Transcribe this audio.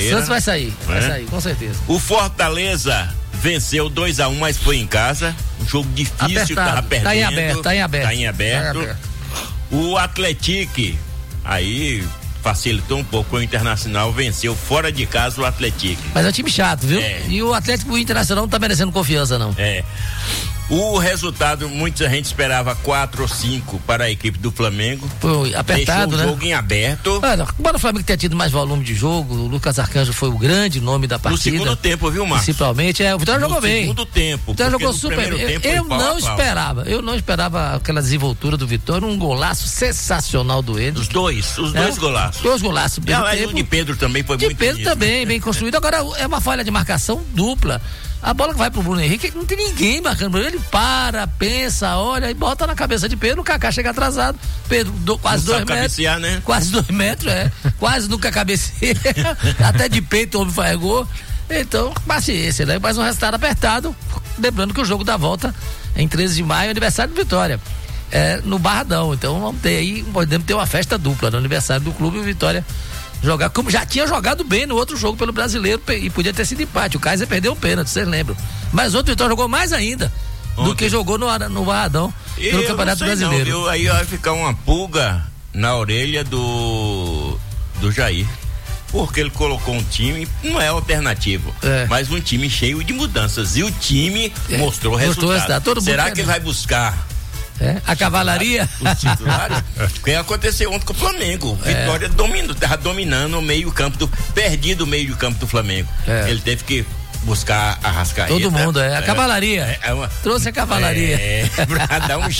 Ferreira. Santos vai sair, com certeza. O Fortaleza venceu 2-1, mas foi em casa. Um jogo difícil, tava perdendo. Tá em aberto. O Atlético, aí facilitou um pouco, o Internacional venceu fora de casa o Atlético. Mas é um time chato, viu? E o Atlético Internacional não tá merecendo confiança, não. O resultado, muita gente esperava 4 ou 5 para a equipe do Flamengo. Foi apertado, deixou o jogo em aberto. Embora o Flamengo tenha tido mais volume de jogo, o Lucas Arcanjo foi o grande nome da partida. No segundo tempo, viu, Marcos? Principalmente, o Vitória jogou bem. No segundo tempo. O Vitória jogou super bem. Eu não esperava aquela desenvoltura do Vitória, um golaço sensacional do Eder. Os dois golaços. Dois golaços. O de Pedro também foi muito bonito. De Pedro também, bem construído. Agora, é uma falha de marcação dupla. A bola que vai pro Bruno Henrique, não tem ninguém marcando. Ele para, pensa, olha e bota na cabeça de Pedro. O Kaká chega atrasado. Pedro, quase 2 metros. Né? Quase 2 metros, quase nunca cabeceia. Até de peito o homem faz gol. Então, paciência, né? Mais um resultado apertado. Lembrando que o jogo da volta em 13 de maio, aniversário do Vitória. No Barradão. Então, podemos ter uma festa dupla no aniversário do clube e o Vitória jogar como já tinha jogado bem no outro jogo pelo Brasileiro e podia ter sido empate. O Kaiser perdeu um pênalti, vocês lembram? Mas outro Vitória jogou mais ainda do que jogou no Barradão pelo Campeonato Brasileiro. Não, aí vai ficar uma pulga na orelha do Jair. Porque ele colocou um time, não é alternativo, mas um time cheio de mudanças. E o time mostrou resultado. Será que ele vai buscar a cavalaria? Os titulares? O que aconteceu ontem com o Flamengo? Vitória estava dominando o meio-campo, perdido o meio-campo do Flamengo. Ele teve que buscar a Arrascaeta. Todo mundo, a cavalaria. Trouxe a cavalaria. Pra dar um